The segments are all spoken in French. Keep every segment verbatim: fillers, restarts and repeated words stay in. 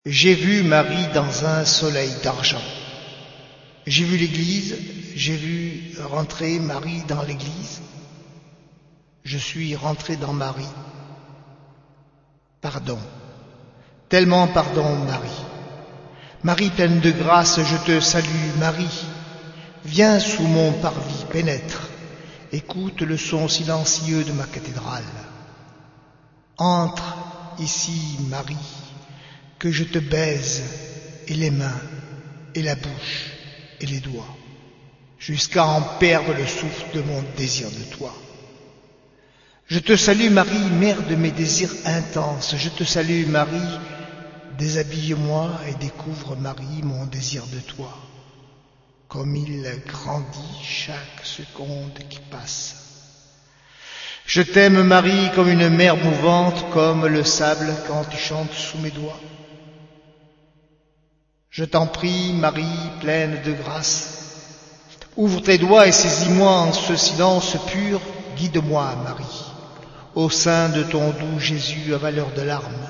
J'ai vu Marie dans un soleil d'argent. J'ai vu l'église, j'ai vu rentrer Marie dans l'église. Je suis rentré dans Marie. Pardon, tellement pardon Marie. Marie pleine de grâce, je te salue Marie. Viens sous mon parvis, pénètre, écoute le son silencieux de ma cathédrale. Entre ici Marie, que je te baise, et les mains, et la bouche, et les doigts, jusqu'à en perdre le souffle de mon désir de toi. Je te salue Marie, mère de mes désirs intenses, je te salue Marie, déshabille-moi et découvre Marie mon désir de toi, comme il grandit chaque seconde qui passe. Je t'aime Marie comme une mer mouvante, comme le sable quand tu chantes sous mes doigts. Je t'en prie, Marie, pleine de grâce, ouvre tes doigts et saisis-moi en ce silence pur, guide-moi, Marie, au sein de ton doux Jésus à valeur de larmes.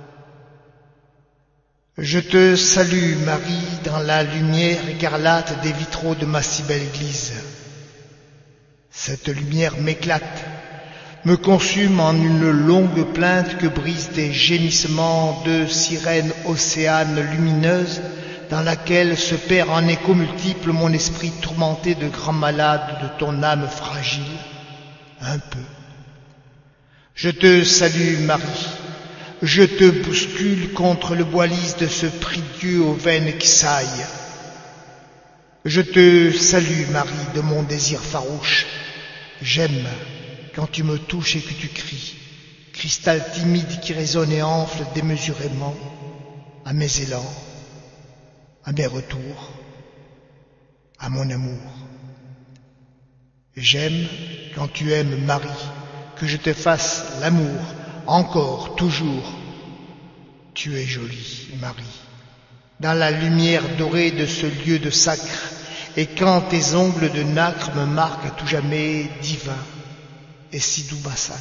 Je te salue, Marie, dans la lumière écarlate des vitraux de ma si belle église. Cette lumière m'éclate, me consume en une longue plainte que brisent des gémissements de sirènes océanes lumineuses dans laquelle se perd en échos multiples mon esprit tourmenté de grands malades de ton âme fragile, un peu. Je te salue, Marie, je te bouscule contre le bois lisse de ce prie-dieu aux veines qui saillent. Je te salue, Marie, de mon désir farouche. J'aime quand tu me touches et que tu cries, cristal timide qui résonne et enfle démesurément à mes élans, à mes retours, à mon amour. J'aime quand tu aimes Marie, que je te fasse l'amour, encore, toujours. Tu es jolie, Marie, dans la lumière dorée de ce lieu de sacre, et quand tes ongles de nacre me marquent à tout jamais divin et si doux massacre.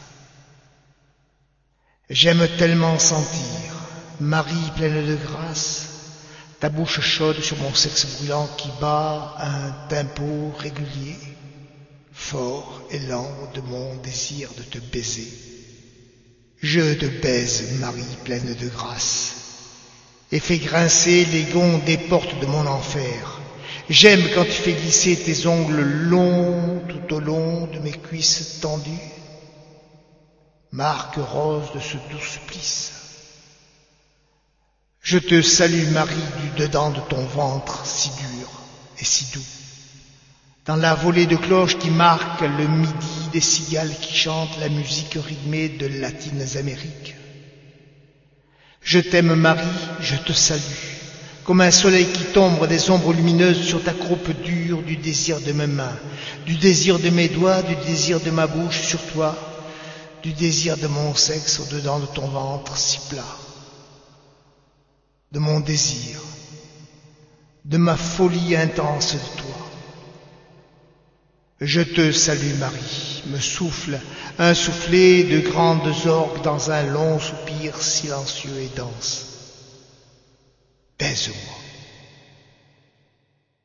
J'aime tellement sentir, Marie pleine de grâce, ta bouche chaude sur mon sexe brûlant qui bat un tempo régulier, fort et lent de mon désir de te baiser. Je te baise, Marie pleine de grâce, et fais grincer les gonds des portes de mon enfer. J'aime quand tu fais glisser tes ongles longs tout au long de mes cuisses tendues, marque rose de ce doux supplice. Je te salue, Marie, du dedans de ton ventre si dur et si doux, dans la volée de cloches qui marque le midi des cigales qui chantent la musique rythmée de latines Amériques. Je t'aime, Marie, je te salue, comme un soleil qui tombe des ombres lumineuses sur ta croupe dure du désir de mes mains, du désir de mes doigts, du désir de ma bouche sur toi, du désir de mon sexe au-dedans de ton ventre si plat, de mon désir, de ma folie intense de toi. Je te salue, Marie, me souffle un soufflet de grandes orgues dans un long soupir silencieux et dense. Baise-moi.